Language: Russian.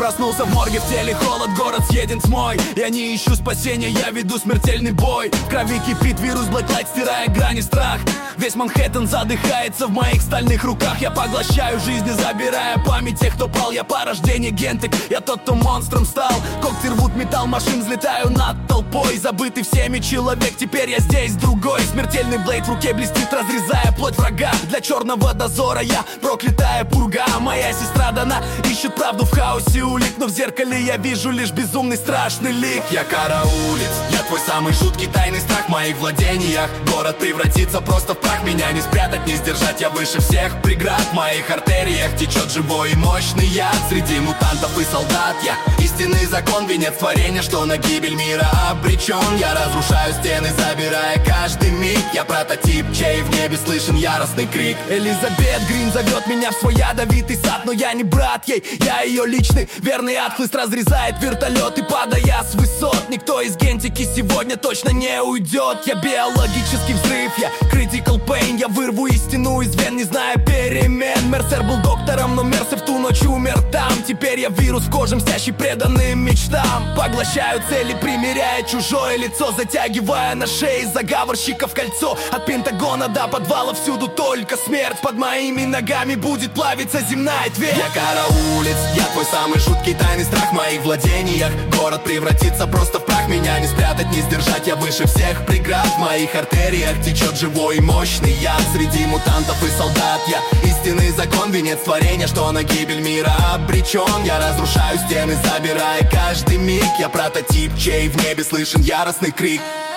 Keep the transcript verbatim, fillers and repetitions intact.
Проснулся в морге, в теле холод, город съеден тьмой. Я не ищу спасения, я веду смертельный бой. В крови кипит вирус, блэклайт, стирая грани, страх. Весь Манхэттен задыхается в моих стальных руках. Я поглощаю жизнь и забирая память тех, кто пал. Я порождение Гентек, я тот, кто монстром стал. Когти рвут металл машин, взлетаю над толпой. Забытый всеми человек, теперь я здесь другой. Смертельный блейд в руке блестит, разрезая плоть врага. Для черного дозора я проклятая пурга. Моя сестра Дана ищет правду в хаосе улик, но в зеркале я вижу лишь безумный страшный лик. Я караулец, я твой самый жуткий тайный страх в моих владениях. Город превратится просто в прах, меня не спрятать, не сдержать. Я выше всех преград, в моих артериях течет живой и мощный яд. Среди мутантов и солдат я истинный закон, венец творения, что на гибель мира обречен. Я разрушаю стены, забирая каждый миг. Я прототип, чей в небе слышен яростный крик. Элизабет Грин зовет меня в свой ядовитый сад, но я не брат ей, я ее личный верный отхлыст. Разрезает вертолет и падая с высот. Никто из Гентики сегодня точно не уйдет. Я биологический взрыв, я critical pain. Я вырву истину из вен, не зная перемен. Мерсер был доктором, но Мерсер в ту ночь умер там. Теперь я вирус в коже, мстящий преданным мечтам. Поглощаю цели, примеряя чужое лицо, затягивая на шее заговорщиков кольцо. От Пентагона до подвала всюду только смерть. Под моими ногами будет плавиться земная твердь. Я караулец, я твой самый жуткий тайный страх в моих владениях. Город превратится просто в прах, меня не спрятать, не сдержать. Я выше всех преград, в моих артериях течет живой и мощный яд. Среди мутантов и солдат я истинный закон, венец творения, что на гибель мира обречен. Я разрушаю стены, забирая каждый миг. Я прототип, чей в небе слышен яростный крик.